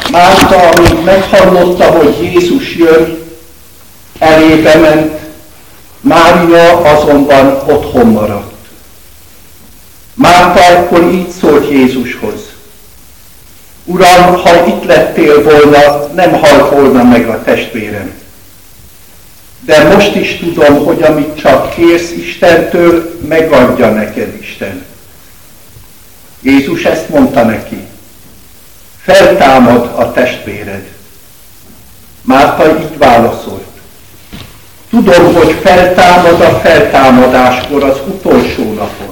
Márta, amint meghallotta, hogy Jézus jön, elébe ment, Mária azonban otthon maradt. Márta ekkor így szólt Jézushoz: Uram, ha itt lettél volna, nem halt volna meg a testvérem. De most is tudom, hogy amit csak kérsz Istentől, megadja neked Isten. Jézus ezt mondta neki: Feltámad a testvéred. Márta így válaszolt: Tudom, hogy feltámad a feltámadáskor, az utolsó napon.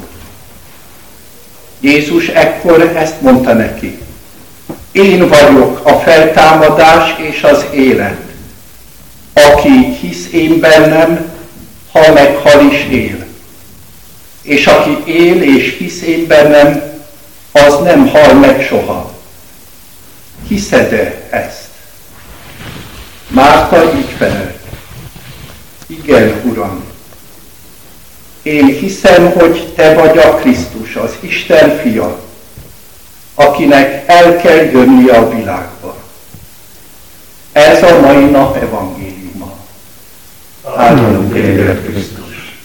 Jézus ekkor ezt mondta neki: Én vagyok a feltámadás és az élet. Aki hisz én bennem, ha meghal is él. És aki él és hisz én bennem, az nem hal meg soha. Hiszed-e ezt? Márta így felelt: Igen, Uram. Én hiszem, hogy te vagy a Krisztus, az Isten fia, akinek el kell jönnie a világba. Ez a mai nap evangéliuma. Áldjon téged, Krisztus!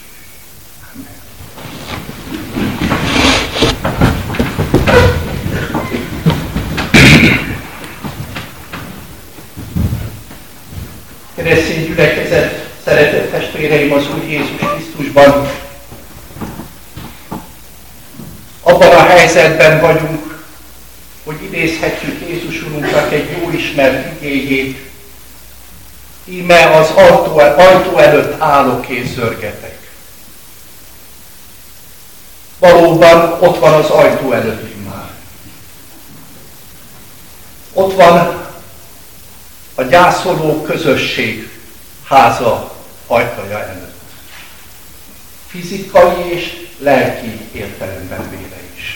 Keresztény gyülekezet, szeretett testvéreim az Úr Jézus Krisztusban, abban a helyzetben vagyunk, hogy idézhetjük Jézus Urunknak egy jó ismert igéjét: Íme az ajtó előtt állok és zörgetek. Valóban ott van az ajtó előtt már. Ott van a gyászoló közösség háza ajtaja előtt. Fizikai és lelki értelemben véve is.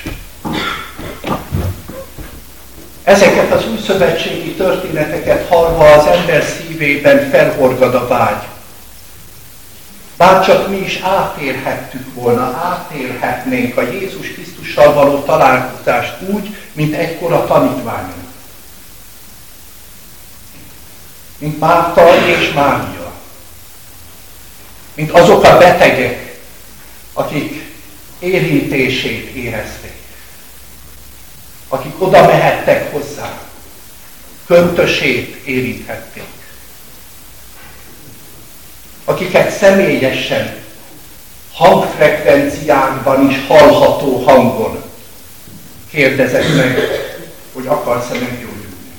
Ezeket az újszövetségi történeteket hallva az ember szívében felhorgad a vágy. Bárcsak mi is átélhettük volna, átélhetnénk a Jézus Krisztussal való találkozást úgy, mint egykor a tanítványok. Mint Márta és Mária. Mint azok a betegek, akik érintését érezték. Akik oda mehettek hozzá, köntösét érinthették. Akiket személyesen, hangfrekvenciákban is hallható hangon kérdezett meg, hogy akarsz-e meggyógyulni.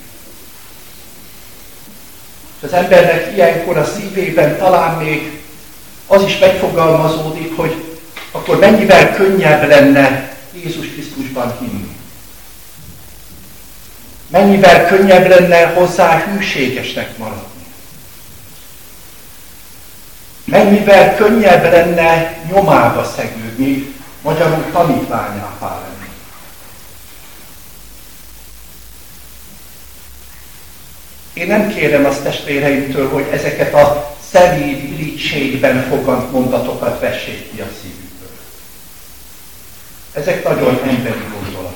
És az embernek ilyenkor a szívében talán még az is megfogalmazódik, hogy akkor mennyivel könnyebb lenne Jézus Krisztusban hinni. Mennyivel könnyebb lenne hozzá hűségesnek maradni. Mennyivel könnyebb lenne nyomába szegődni, magyarul tanítványává lenni. Én nem kérem azt testvéreimtől, hogy ezeket a szelíd, irítségben fogant mondatokat vessék ki a szívükből. Ezek nagyon emberi gondolatok.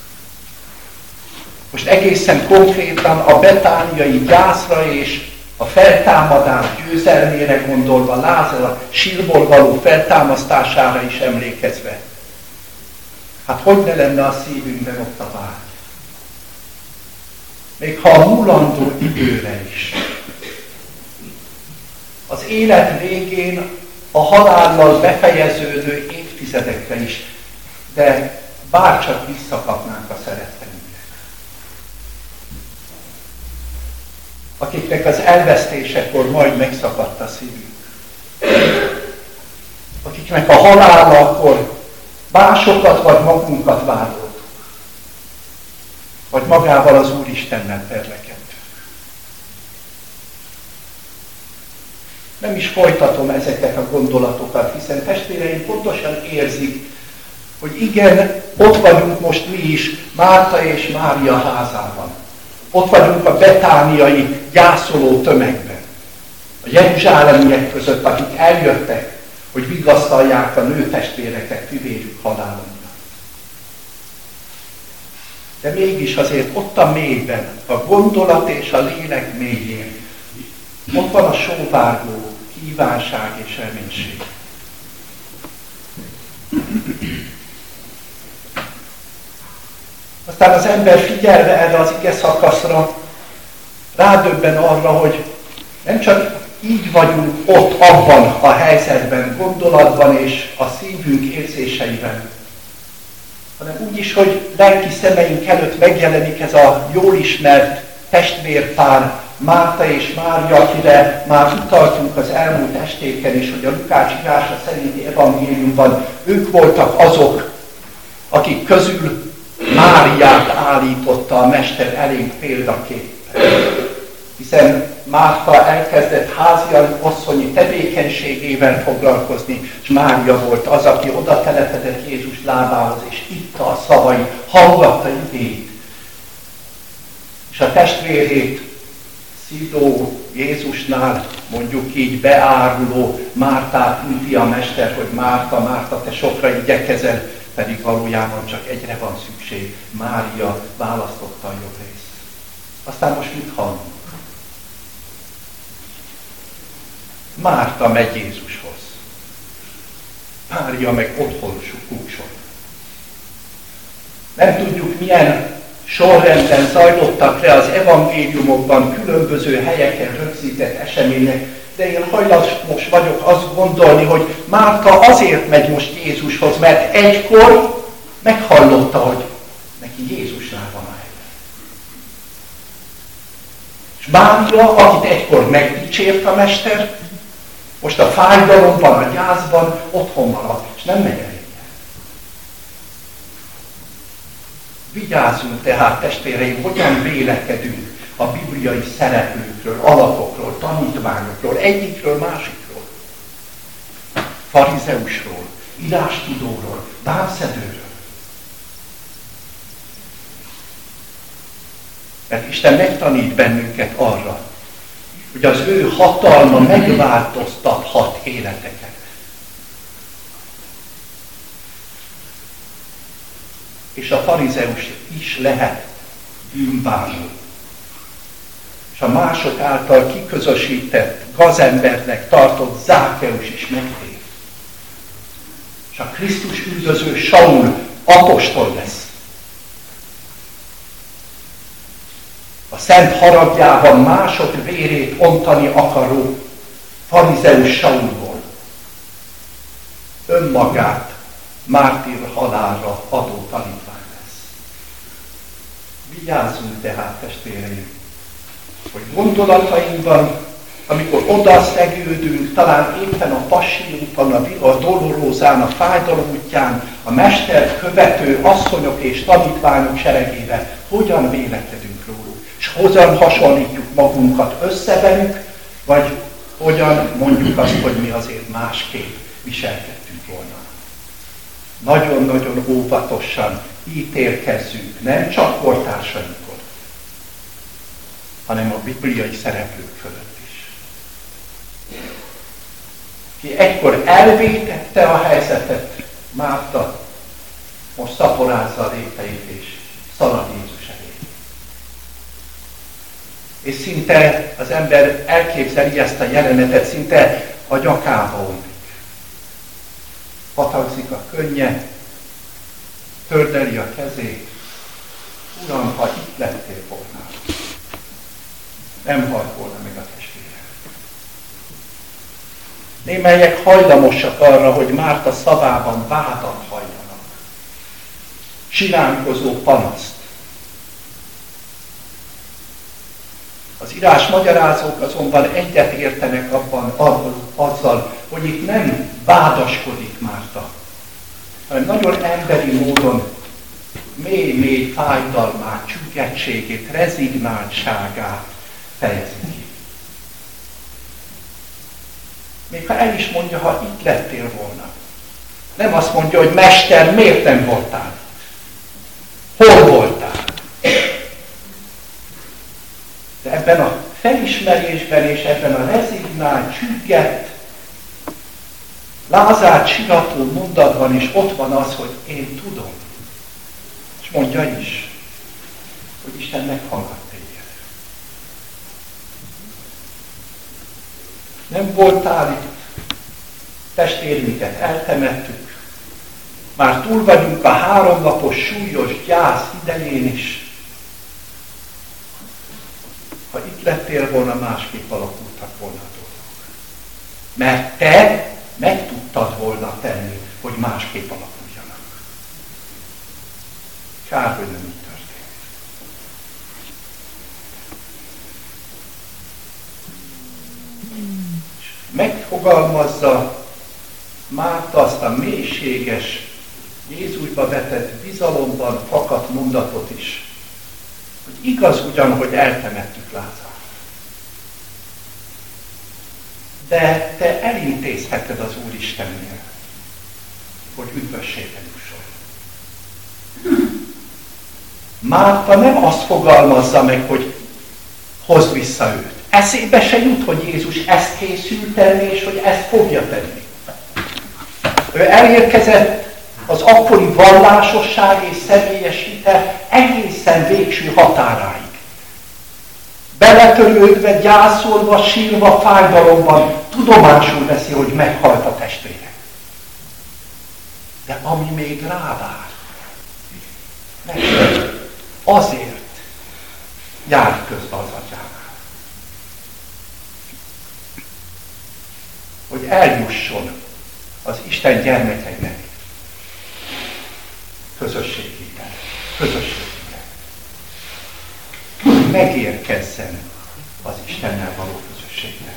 Most egészen konkrétan a betániai gyászra és a feltámadás győzelmére gondolva, Lázár a sírból való feltámasztására is emlékezve. Hát hogy ne lenne a szívünkben ott a vágy? Még ha a múlandó időre is. Az élet végén a halállal befejeződő évtizedekre is, de bárcsak visszakapnánk a szeretteinket. Akiknek az elvesztésekor majd megszakadt a szívük. Akiknek a halálakor másokat vagy magunkat vádoltuk. Vagy magával az Úristennel perlekedtünk. Nem is folytatom ezeket a gondolatokat, hiszen testvéreim pontosan érzik, hogy igen, ott vagyunk most mi is Márta és Mária házában. Ott vagyunk a betániai gyászoló tömegben. A jeruzsálemiek között, akik eljöttek, hogy vigasztalják a nőtestvéreket fivérük halálon. De mégis azért ott a mélyben, a gondolat és a lélek mélyén, ott van a sóvárgó kívánság és reménység. Aztán az ember figyelve erre az ige szakaszra, rádöbben arra, hogy nem csak így vagyunk ott abban a helyzetben, gondolatban és a szívünk érzéseiben, hanem úgy is, hogy lelki szemeink előtt megjelenik ez a jól ismert testvérpár, Márta és Mária, akire már utaltunk az elmúlt estéken is, hogy a Lukács írása szerinti evangéliumban ők voltak azok, akik közül Máriát állította a Mester elénk példaképpen. Hiszen Márta elkezdett háziasszonyi tevékenységével foglalkozni, és Mária volt az, aki oda telepedett Jézus lábához, és itta a szavait, hallgatta igényt. És a testvérét szidó Jézusnál, mondjuk így beáruló Mártát inti a Mester, hogy Márta, Márta, te sokra igyekezel, pedig valójában csak egyre van szükség. Mária választotta a jobb részt. Aztán most mit hallunk? Márta megy Jézushoz. Mária meg otthon kúsol. Nem tudjuk, milyen sorrendben zajlottak le az evangéliumokban különböző helyeken rögzített események, de én hajlamos vagyok azt gondolni, hogy Márta azért megy most Jézushoz, mert egykor meghallotta, hogy neki Jézusnál van a helye. És Mária, akit egykor megdicsért a Mester, most a fájdalomban, a gyászban otthon maradt, és nem megy el. Vigyázzunk tehát, testvéreim, hogyan vélekedünk a bibliai szereplőkről, alakokról, tanítványokról, egyikről, másikról. Farizeusról, írástudóról, vámszedőről. Mert Isten megtanít bennünket arra, hogy az ő hatalma megváltoztathat életeket. És a farizeus is lehet bűnbánó. És a mások által kiközösített, gazembernek tartott Zákeus is megtér. És a Krisztus üldöző Saul apostol lesz. A szent haragjában mások vérét ontani akaró farizeus Saulból önmagát mártír halálra adó tanítvány lesz. Vigyázzunk tehát, testvéreim, hogy gondolatainkban, amikor oda szegődünk, talán éppen a Passi úton, a Dolorózán, a fájdalom útján, a Mestert követő asszonyok és tanítványok seregébe, hogyan vélekedünk róluk, és hogyan hasonlítjuk magunkat össze velük, vagy hogyan mondjuk azt, hogy mi azért másképp viselkedtünk volna. Nagyon-nagyon óvatosan ítélkezzünk, nem csak kortársainkon, hanem a bibliai szereplők fölött is. Ki egykor elvétette a helyzetet, Márta most szaporázza a lépteit és szalad Jézus elé. És szinte az ember elképzeli ezt a jelenetet, szinte a nyakába omlik. Patagzik a könnye, tördeli a kezét. Uram, ha itt lettél volna, nem halt volna meg a testvérem. Némelyek hajlamosak arra, hogy Márta szavában vádat halljanak. Siránkozó panaszt. Az írás magyarázók azonban egyet értenek azzal, hogy itt nem vádaskodik Márta, hanem nagyon emberi módon mély-mély fájdalmát, csüggettségét, rezignáltságát fejezi ki. Még ha el is mondja, ha itt lettél volna. Nem azt mondja, hogy Mester, miért nem voltál? Hol voltál? De ebben a felismerésben és ebben a rezignált, csüggett, lázát sirató mondatban is ott van az, hogy én tudom. És mondja is. Isten meghallgat téged. Nem voltál itt, testvérünket eltemettük, már túl vagyunk a 3 napos súlyos gyász idején is. Ha itt lettél volna, másképp alakultak volna a dolgok. Mert te meg tudtad volna tenni, hogy másképp alakuljanak. Kár, hogy nem így történt. És megfogalmazza Márta azt a mélységes, Jézusba vetett bizalomban fakadt mondatot is, hogy igaz ugyan, hogy eltemettük Lázárt. De te elintézheted az Úristennél, hogy üdvösségre jusson. Márta nem azt fogalmazza meg, hogy hozd vissza őt. Eszébe se jut, hogy Jézus ezt készül tenni, és hogy ezt fogja tenni. Ő elérkezett az akkori vallásosság és személyes hite egészen végső határáig. Beletörődve, gyászolva, sírva, fájdalomban tudomásul veszi, hogy meghalt a testvére. De ami még rávár, azért jár közbe az atyánál. Hogy eljusson az Isten gyermekeinek közösségében. Megérkezzen az Istennel való közösségbe.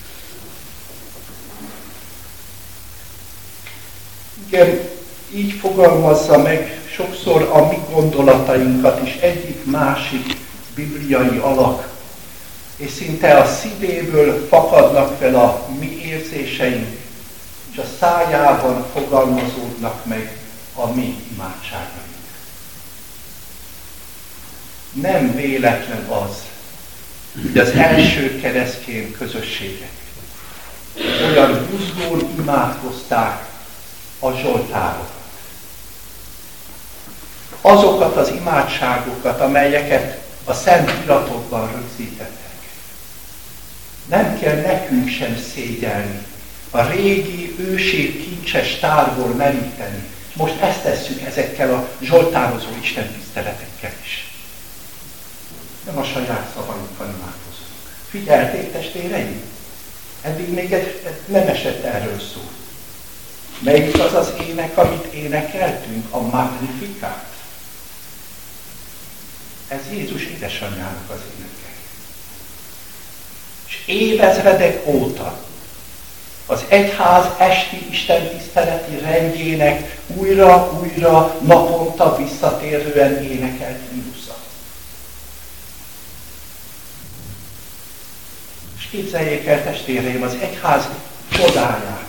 Igen, így fogalmazza meg sokszor a mi gondolatainkat is egyik-másik bibliai alak, és szinte a szívéből fakadnak fel a mi érzéseink, és a szájában fogalmazódnak meg a mi imádságaink. Nem véletlen az, hogy az első keresztény közösségek olyan buzgón imádkozták a zsoltárokat. Azokat az imádságokat, amelyeket a szent iratokban rögzítettek. Nem kell nekünk sem szégyelni, a régi, ősi, kincses tárból meríteni. Most ezt tesszük ezekkel a zsoltározó istentiszteletekkel is. Nem a saját szavainkkal imádkozunk. Figyelték, testvéreim? Eddig még nem esett erről szó. Melyik az az ének, amit énekeltünk? A Magnificat. Ez Jézus édesanyjának az éneke. És évezredek óta az egyház esti istentiszteleti rendjének újra naponta visszatérően énekelt himnusza. És képzeljék el, testvéreim, az egyház csodáját,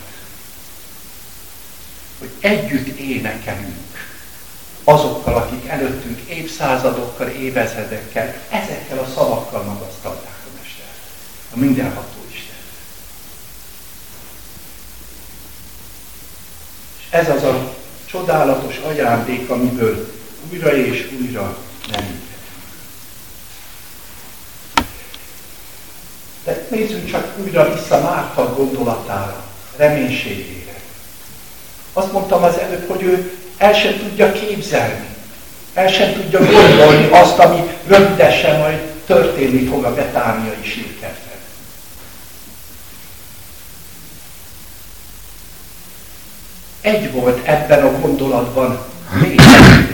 hogy együtt énekelünk azokkal, akik előttünk évszázadokkal, évezredekkel, ezekkel a szavakkal magasztalták a Mestert, a mindenható Isten. És ez az a csodálatos ajándék, amiből újra és újra meríthetünk. De nézzünk csak újra vissza Márta gondolatára, reménységére. Azt mondtam az előbb, hogy ő el sem tudja képzelni, el sem tudja gondolni azt, ami rövidesen majd történni fog a betániai sírkertben. Egy volt ebben a gondolatban lényegében.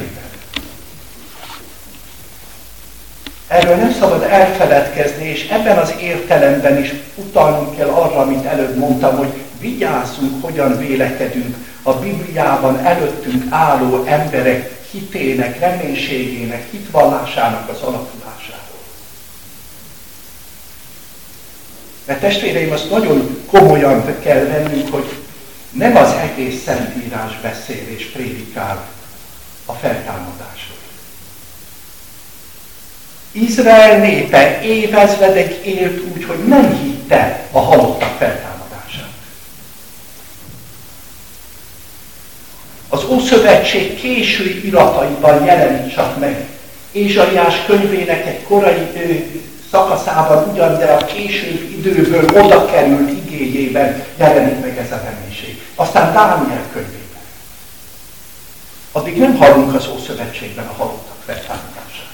Erről nem szabad elfeledkezni, és ebben az értelemben is utalnunk kell arra, amit előbb mondtam, hogy vigyázzunk, hogyan vélekedünk a Bibliában előttünk álló emberek hitének, reménységének, hitvallásának az alakulásáról. Mert testvéreim, azt nagyon komolyan kell vennünk, hogy nem az egész Szentírás beszél és prédikál a feltámadásról. Izrael népe évezredek élt úgy, hogy nem hitte a halottak feltámadását. Az Ószövetség késői irataiban jelenik csak meg Ézsaiás könyvének egy korai szakaszában ugyan, de a később időből oda került igéjében jelenik meg ez a reménység. Aztán Dániel könyvében. Addig nem hallunk az Ószövetségben a halottak feltámadásáról.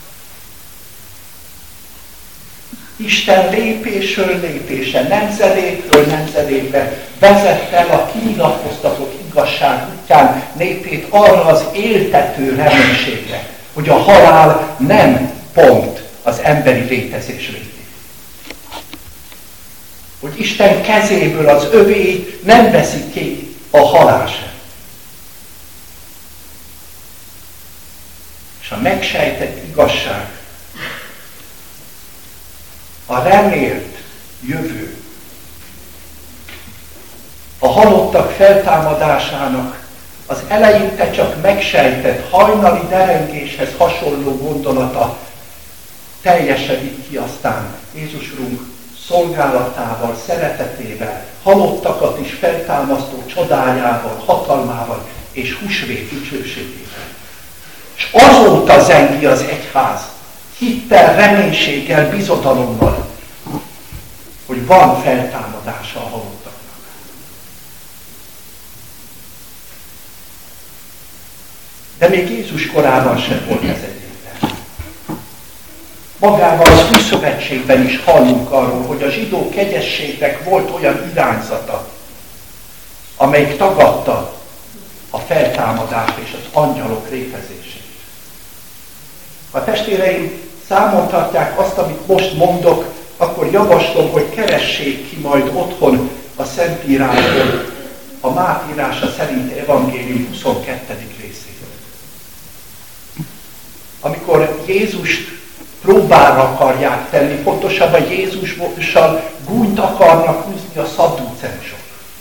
Isten lépésről lépésre, nemzedékről nemzedékre vezette el a kinyilatkoztatott igazság útján népét arra az éltető reménységre, hogy a halál nem pont az emberi létezés végé. Hogy Isten kezéből az övéit nem veszi ki a halál sem. És a megsejtett igazság, a remélt jövő, a halottak feltámadásának az eleinte csak megsejtett hajnali derengéshez hasonló gondolata teljesedik ki aztán Jézus Urunk szolgálatával, szeretetével, halottakat is feltámasztó csodájával, hatalmával és húsvét dicsőségével. És azóta zengi az egyház hittel, reménységgel, bizodalommal, hogy van feltámadása a halottaknak. De még Jézus korában sem volt ez egyértelmű. Magában az Új Szövetségben is hallunk arról, hogy a zsidó kegyességnek volt olyan irányzata, amelyik tagadta a feltámadást és az angyalok létezését. Ha testvéreim számon tartják azt, amit most mondok, akkor javaslom, hogy keressék ki majd otthon a Szentírásból a Máté írása szerinti evangélium 22. részét. Amikor Jézust próbára akarják tenni, pontosabban Jézussal gúnyt akarnak húzni a szadduceusok,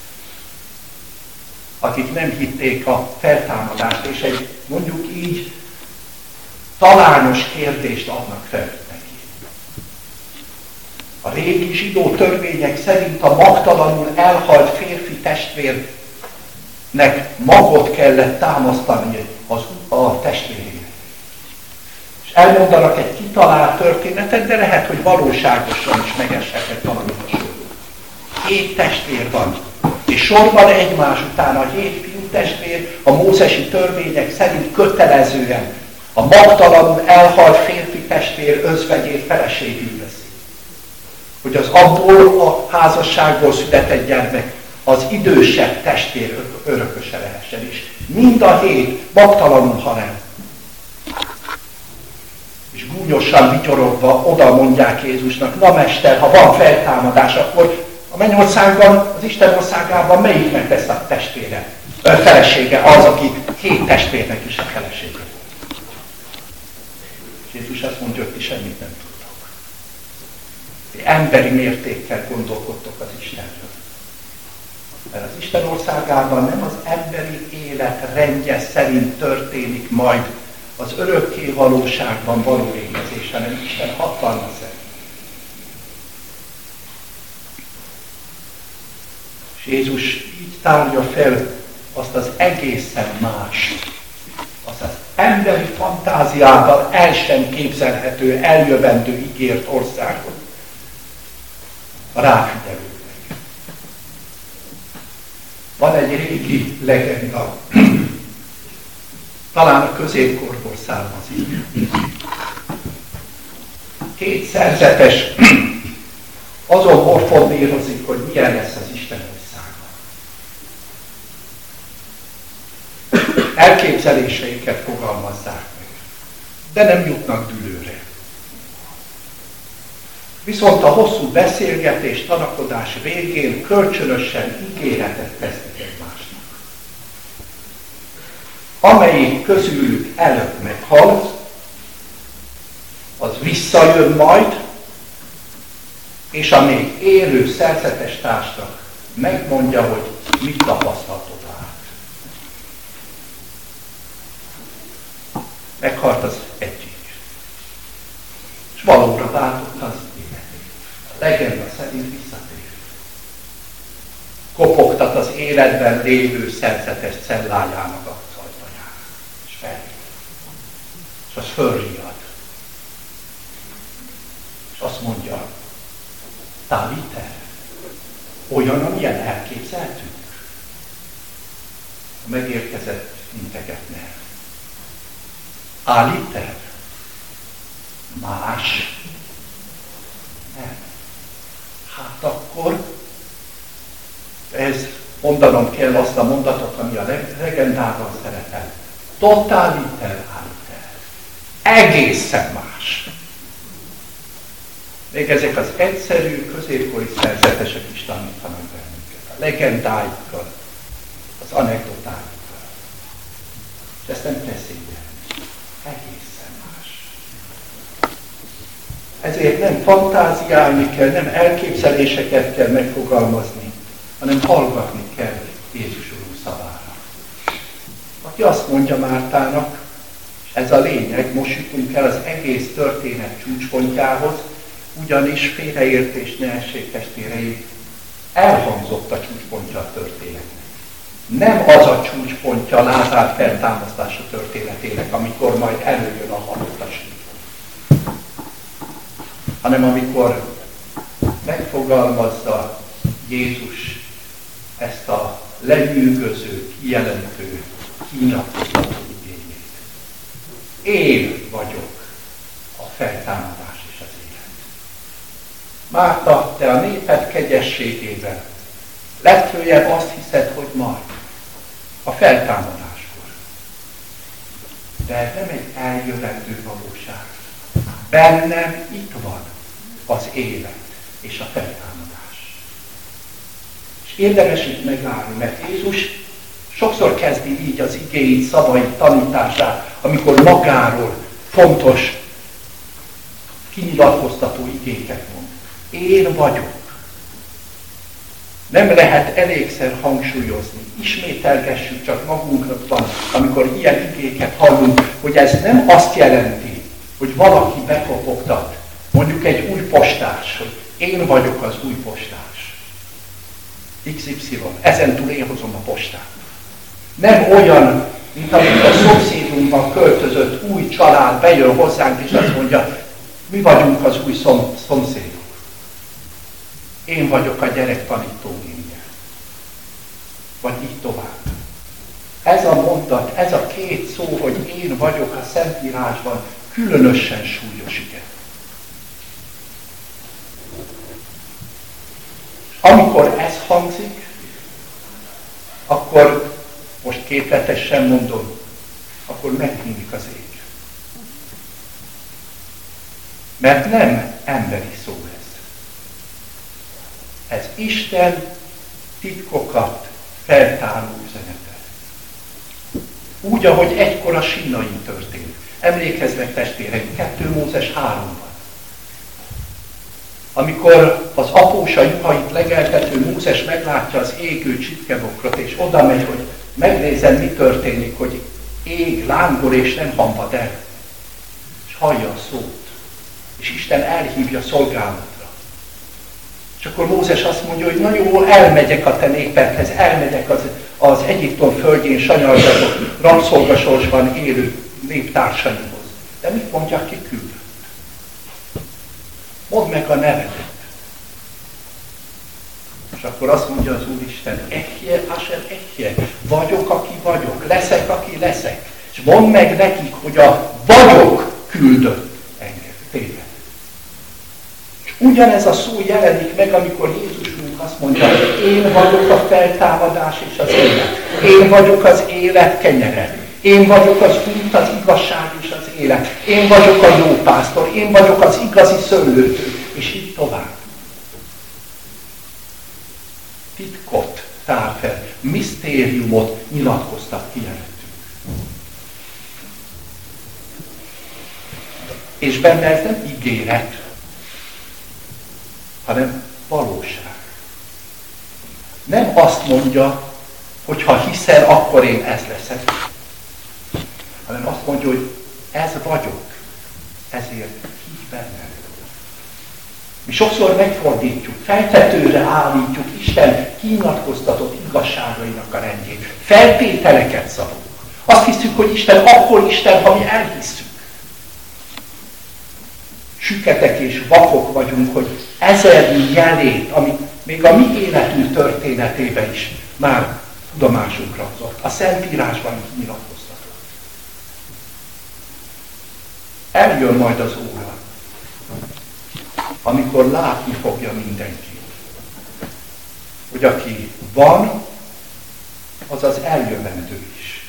akik nem hitték a feltámadást, és egy, mondjuk így, talányos kérdést adnak fel neki. A régi zsidó törvények szerint a magtalanul elhalt férfi testvérnek magot kellett támasztani a testvérének. És elmondanak egy kitalált történetet, de lehet, hogy valóságosan is megeshetett valami hasonló. 7 testvér van, és sorban egymás után a 7 fiú testvér a mózesi törvények szerint kötelezően a magtalanul elhalt férfi testvér özvegyét feleségül veszi. Hogy az abból a házasságból született gyermek az idősebb testvér örököse lehessen is. Mind a 7 magtalanul hal el. És gúnyosan vigyorogva oda mondják Jézusnak, na mester, ha van feltámadás, akkor a mennyországban, az Isten országában melyiknek lesz a testvére, felesége az, aki 7 testvérnek is a felesége. Jézus azt mondja, hogy ti semmit nem tudtok. Ti emberi mértékkel gondolkodtok az Istenről. Mert az Isten országában nem az emberi élet rendje szerint történik majd az örökké valóságban való létezés, hanem Isten hatalma szerint. És Jézus így tárja fel azt az egészen más, az emberi fantáziával el sem képzelhető, eljövendő ígért országot a ráfigyelőknek. Van egy régi legenda, talán a középkorból származik. 2 szerzetes azon morfondírozik, hogy milyen lesz az Isten országa. Elképzeléseiket fogalmazzák meg, de nem jutnak dűlőre. Viszont a hosszú beszélgetés, tanakodás végén kölcsönösen ígéretet tesznek egymásnak. Amelyik közülük előbb meghal, az visszajön majd, és a még élő szerzetes társnak megmondja, hogy mit tapasztaltod át. Meghalt az egyik. És valóra váltotta az életét. A legenda szerint visszatér. Kopogtat az életben lévő szerzetes cellájának az ajtaján. És felhív. És az fölriad. azt mondja, Tálite, olyan, amilyen elképzeltünk. A megérkezett integetne. Állite, más. Nem. Hát akkor ez mondanom kell azt a mondatot, ami a legendában szerepel. Totaliter aliter. Egészen más. Még ezek az egyszerű, középkori szerzetesek is tanítanak bennünket. A legendáikkal, az anekdotáikkal. És ezt nem teszünk el. Egészen más. Ezért nem fantáziálni kell, nem elképzeléseket kell megfogalmazni, hanem hallgatni kell Jézus Úr szavára. Aki azt mondja Mártának, és ez a lényeg, most jutunk el az egész történet csúcspontjához, ugyanis félreértés ne essék testvéreim, elhangzott a csúcspontja a történetnek. Nem az a csúcspontja Lázár feltámasztása történetének, amikor majd előjön a halottas, hanem amikor megfogalmazza Jézus ezt a lenyűgöző, kijelentő, kinyilatkoztató igényét. Én vagyok a feltámadás és az élet. Márta, te a néped kegyességében legfőjebb azt hiszed, hogy majd a feltámadáskor. De ez nem egy eljövendő valóság. Bennem itt van az élet és a feltámadás. És érdemes itt megállni, mert Jézus sokszor kezdi így az igéit, szavait, tanítását, amikor magáról fontos, kinyilatkoztató igéket mond. Én vagyok. Nem lehet elégszer hangsúlyozni. Ismételgessük csak magunkban, amikor ilyen igéket hallunk, hogy ez nem azt jelenti, hogy valaki bekopogtat, mondjuk egy új postás, hogy én vagyok az új postás. XY, ezentúl én hozom a postát. Nem olyan, mint amikor a szomszédunkban költözött új család bejön hozzánk, és azt mondja, mi vagyunk az új szomszédok. Én vagyok a gyerektanító ingyen. Vagy így tovább. Ez a mondat, ez a két szó, hogy én vagyok a Szentírásban, különösen súlyos ige. Amikor ez hangzik, akkor most képletesen mondom, akkor megnyílik az ég. Mert nem emberi szó ez. Ez Isten titkokat feltáró üzenete. Úgy, ahogy egykor a Sínain történt. Emlékeznek testvéreim, 2 Mózes 3-ban. Amikor az apósa juhait legeltető Mózes meglátja az égő csipkebokrot, és oda megy, hogy megnézzen, mi történik, hogy ég, lángol és nem hamvad el. És hallja a szót. És Isten elhívja szolgálatra. És akkor Mózes azt mondja, hogy na jó, elmegyek a te népedhez, elmegyek az Egyiptom földjén sanyargató, rabszolgasorsban élő néptársaimhoz. De mit mondja, ki küldött? Mondd meg a nevedet. És akkor azt mondja az Úristen, Ehje, Asher Ehje, vagyok, aki vagyok, leszek, aki leszek. És mondd meg nekik, hogy a vagyok küldött engem, téged. És ugyanez a szó jelenik meg, amikor Jézusunk azt mondja, hogy én vagyok a feltámadás és az élet. Én vagyok az élet kenyere. Én vagyok az út, az igazság és az élet. Én vagyok a jó pásztor. Én vagyok az igazi szőlőtő. És így tovább. Titkot tár fel, misztériumot nyilatkoztat ki előttünk. És benne ez nem ígéret, hanem valóság. Nem azt mondja, hogy ha hiszel, akkor én ez leszek, hanem azt mondja, hogy ez vagyok, ezért higgy bennem. Mi sokszor megfordítjuk, feltetőre állítjuk Isten kinyilatkoztatott igazságainak a rendjét. Feltételeket szabunk. Azt hiszük, hogy Isten akkor Isten, ha mi elhisszük. süketek és vakok vagyunk, hogy ezernyi jelét, ami még a mi életünk történetében is már tudomásunkra hozott. A Szentírásban nyilatkoztatott. Eljön majd az óra, amikor látni fogja mindenki, hogy aki van, az az eljövendő is.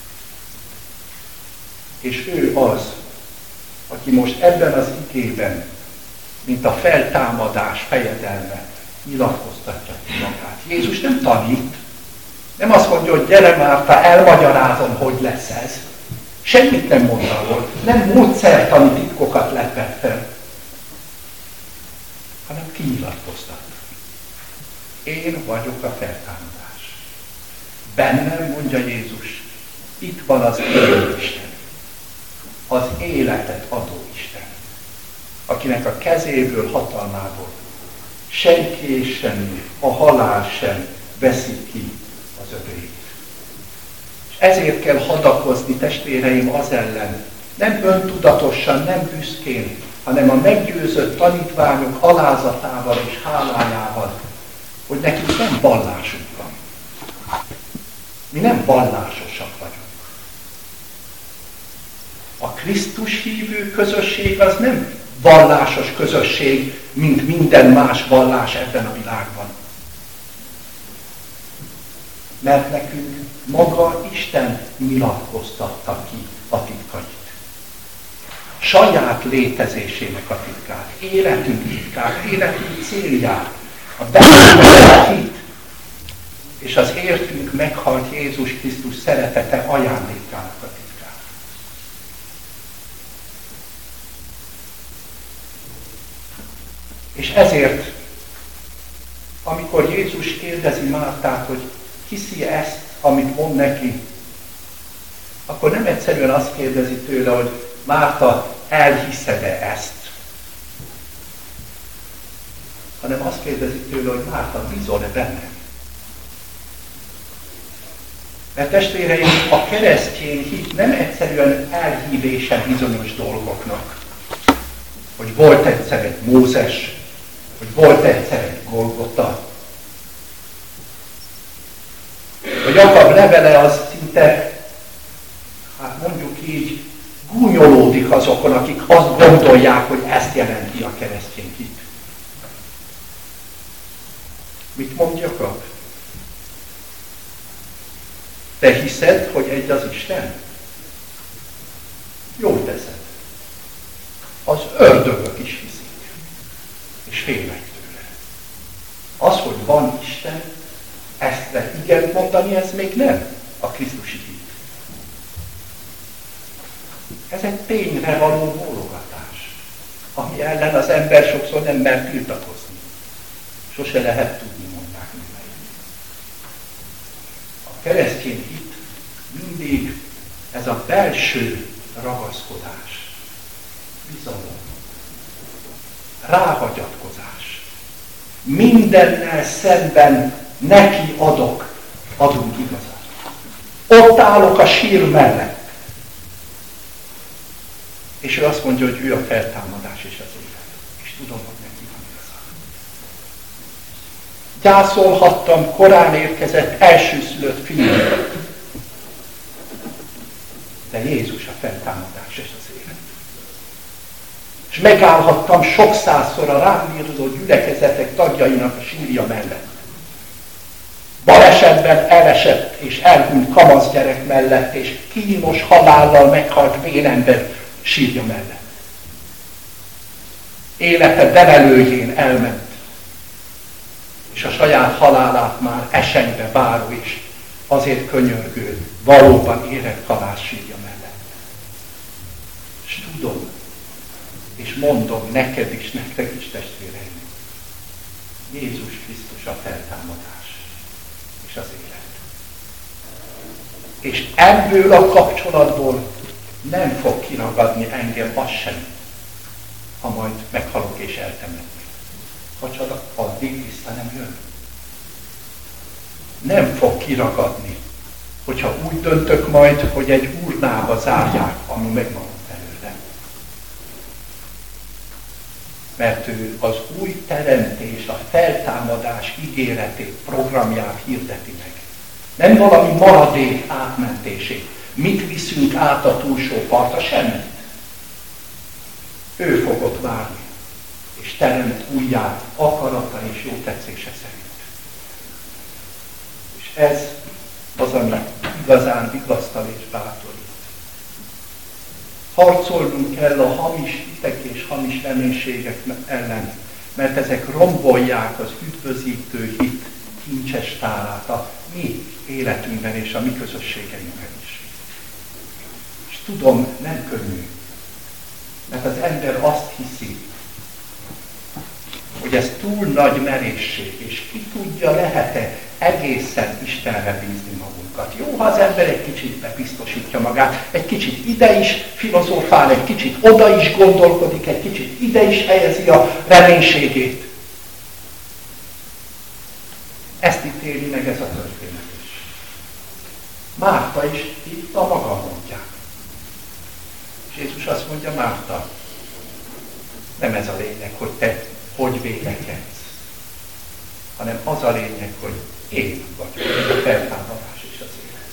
És ő az, aki most ebben az igében, mint a feltámadás fejedelme, nyilatkoztatja magát. Jézus nem tanít, nem azt mondja, hogy gyere Márta, elmagyarázom, hogy lesz ez. Semmit nem mond arról, nem módszertani titkokat lepett fel, hanem kinyilatkoztat. Én vagyok a feltámadás. Bennem, mondja Jézus, itt van az élő Isten, az életet adó Isten, akinek a kezéből, hatalmából senki és semmi, a halál sem veszi ki az övéit. És ezért kell hadakozni, testvéreim, az ellen, nem öntudatosan, nem büszkén, hanem a meggyőzött tanítványok alázatával és hálájával, hogy nekünk nem vallásunk van. Mi nem vallásosak vagyunk. A Krisztus hívő közösség az nem vallásos közösség, mint minden más vallás ebben a világban. Mert nekünk maga Isten nyilatkoztatta ki a titkait. Saját létezésének a titkát, életünk titkát, életünk célját, a bennünk hit, és az értünk meghalt Jézus Krisztus szeretete ajándékának a titkát. És ezért, amikor Jézus kérdezi Mártát, hogy hiszi ezt, amit mond neki, akkor nem egyszerűen azt kérdezi tőle, hogy Márta, elhiszed-e ezt? Hanem azt kérdezi tőle, hogy Márta, bízol-e bennem? Mert testvéreim, a keresztény hit nem egyszerűen elhívése bizonyos dolgoknak. Hogy volt egyszer egy Mózes, hogy volt egyszer egy Golgota. A Jakab levele az szinte, hát mondjuk így, gúnyolódik azokon, akik azt gondolják, hogy ezt jelenti a keresztény hit. Mit mond Jakab? Te hiszed, hogy egy az Isten? Jól teszed. Az ördögök is hiszik, és félnek tőle. Az, hogy van Isten, ezt igent mondani, ez még nem a krisztusi hit. Ez egy tényre való bólogatás, ami ellen az ember sokszor nem mer tiltakozni. Sose lehet tudni, mondták műveim. A keresztény hit mindig ez a belső ragaszkodás, bizalom, ráhagyatkozás. Mindennel szemben neki adunk igazat. Ott állok a sír mellett. És ő azt mondja, hogy ő a feltámadás és az élet. És tudom, hogy neki van igaza. Gyászolhattam korán érkezett elsőszülött fiúmat. De Jézus a feltámadás és az élet. És megállhattam sok százszor a rám író gyülekezetek tagjainak a sírja mellett. Balesetben elesett és elhunyt kamasz gyerek mellett, és kínos halállal meghalt vénember sírja mellett. Élete demelőjén elment, és a saját halálát már esenybe váró és azért könyörgő, valóban érett halál sírja mellett. És tudom, és mondom neked is, nektek is, testvéreim, Jézus Krisztus a feltámadás és az élet. És ebből a kapcsolatból nem fog kiragadni engem az sem, ha majd meghalok és eltemetnek. Ha csak addig vissza nem jön. Nem fog kiragadni, hogyha úgy döntök majd, hogy egy urnába zárják, ami megmaradt előre. mert ő az új teremtés, a feltámadás ígéretét, programját hirdeti meg. Nem valami maradék átmentését. Mit viszünk át a túlsó partra? Semmit. Ő fog ott várni, és teremt újjá akarata és jó tetszése szerint. És ez az, ami igazán vigasztal és bátorít. Harcolnunk kell a hamis hitek és hamis reménységek ellen, mert ezek rombolják az üdvözítő hit kincses tárát a mi életünkben és a mi közösségeinkben is. És tudom, nem könnyű, mert az ember azt hiszi, hogy ez túl nagy merészség, és ki tudja, lehet-e egészen Istenre bízni magunkat. Jó, ha az ember egy kicsit bebiztosítja magát, egy kicsit ide is filozófál, egy kicsit oda is gondolkodik, egy kicsit ide is helyezi a reménységét. Ezt ítéli meg ez a történet is. Márta is itt a maga módján. És Jézus azt mondja, Márta, nem ez a lényeg, hogy te hogy vélekedsz, hanem az a lényeg, hogy én vagyok, a feltámadás és az élet.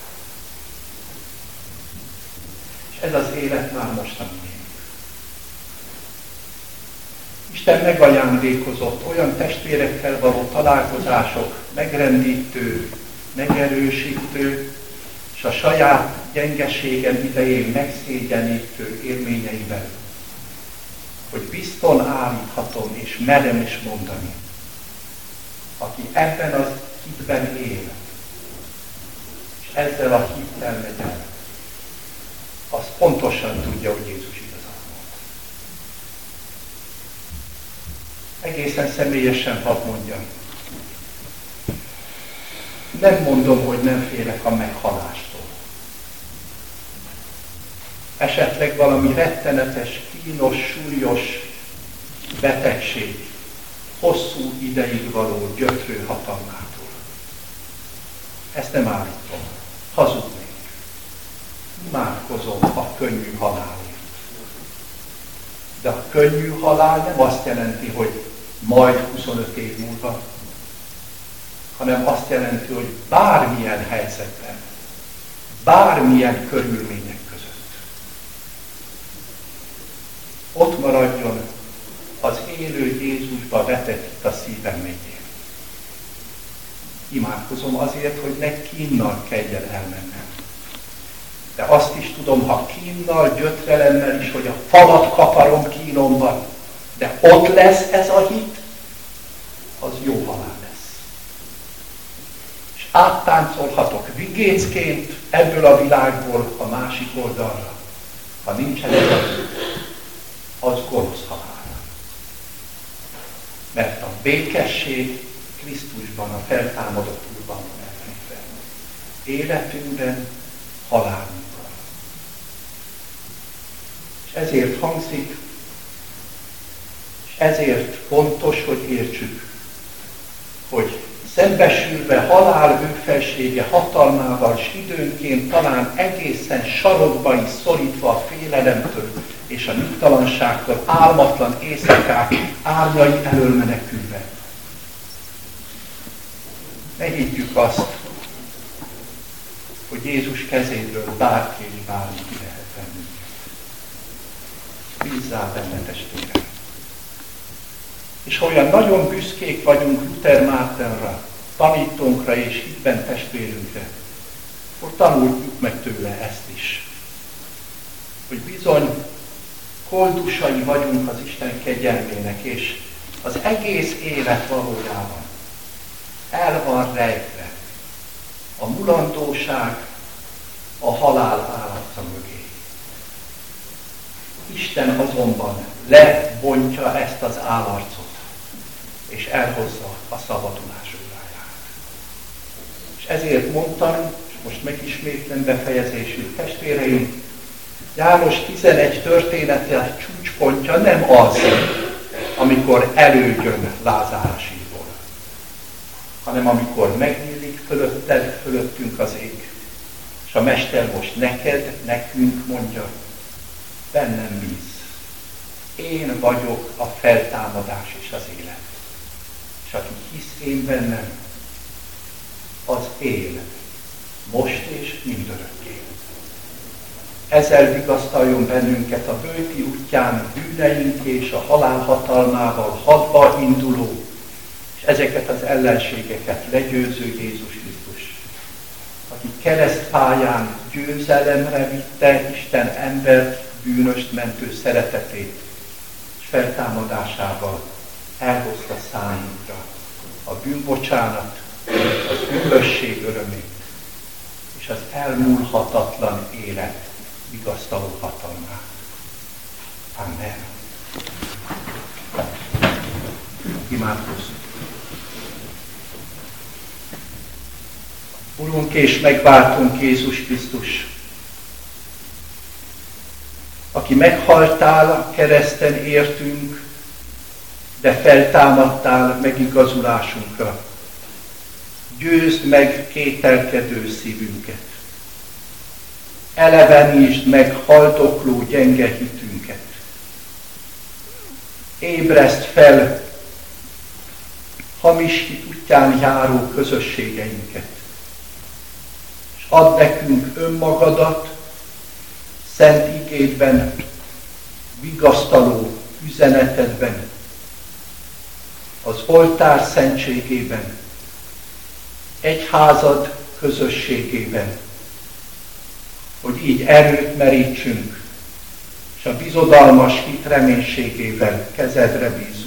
És ez az élet már most a miénk. Isten megajándékozott olyan testvérekkel való találkozások, megrendítő, megerősítő, és a saját gyengeségem idején megszégyenítő élményeivel, hogy bizton állíthatom és merem is mondani, aki ebben az hitben él, és ezzel a hittel megy el, az pontosan tudja, hogy Jézus igazat mond. Egészen személyesen hadd mondjam. Nem mondom, hogy nem félek a meghalástól. Esetleg valami rettenetes, kínos, súlyos betegség, hosszú ideig való gyötrő hatalmától. Ezt nem állítom. Hazudnék. Imádkozom a könnyű halálért. De a könnyű halál nem azt jelenti, hogy majd 25 év múlva, hanem azt jelenti, hogy bármilyen helyzetben, bármilyen körülmények között ott maradjon az élő Jézusba vetett itt a szívem mélyén. Imádkozom azért, hogy ne kínnal kelljen elmennem. De azt is tudom, ha kínnal, gyötrelemmel is, hogy a falat kaparom kínomban, de ott lesz ez a hit, az jó halál lesz. És áttáncolhatok vigécként ebből a világból a másik oldalra. Ha nincsen ez a hit, az gonosz halál. Mert a békesség Krisztusban, a feltámadott Úrban van elrejtve. Életünkben, halálunkban. És ezért hangzik, és ezért fontos, hogy értsük, hogy szembesülve halál bőfelsége hatalmával, és időnként talán egészen sarokba is szorítva a félelemtől és a nyugtalanságtól, álmatlan éjszakák árnyai elől menekülve. Ne higgyük azt, hogy Jézus kezéből bárki és bármi ki lehet bennünket. Bízzál benne, testvérem. És olyan nagyon büszkék vagyunk Luther Mártenra, tanítónkra és hitben testvérünkre, akkor tanuljuk meg tőle ezt is. Hogy bizony koldusai vagyunk az Isten kegyelmének, és az egész élet valójában el van rejtve a mulandóság, a halál állata mögé. Isten azonban lebontja ezt az állarcot, és elhozza a szabadulás óráját. És ezért mondtam, és most megismétlem befejezésül testvéreim, János 11 története csúcspontja nem az, amikor előjön Lázár a sírból, hanem amikor megnyílik fölöttünk az ég, és a Mester most neked, nekünk mondja, bennem bíz. én vagyok a feltámadás és az élet. És aki hisz én bennem, az él, most és mindörökké. Ezzel vigasztaljon bennünket a böjti útján bűneink és a halál hatalmával hadba induló, és ezeket az ellenségeket legyőző Jézus Krisztus, aki keresztpályán győzelemre vitte Isten embert, bűnöst mentő szeretetét, és feltámadásával elhozta számunkra a bűnbocsánat, az üdvösség örömét, és az elmúlhatatlan élet vigasztaló hatalmát. Amen. Imádkozzunk. Urunk és megváltunk Jézus Krisztus, aki meghaltál a kereszten értünk, de feltámadtál megigazulásunkra. Győzd meg kételkedő szívünket. Elevenítsd meg haldokló gyenge hitünket. Ébreszd fel hamis hit útján járó közösségeinket, és add nekünk önmagadat, szent igédben, vigasztaló üzenetedben, az oltár szentségében, egyházad közösségében, hogy így erőt merítsünk, és a bizodalmas hit reménységével kezedre bízunk.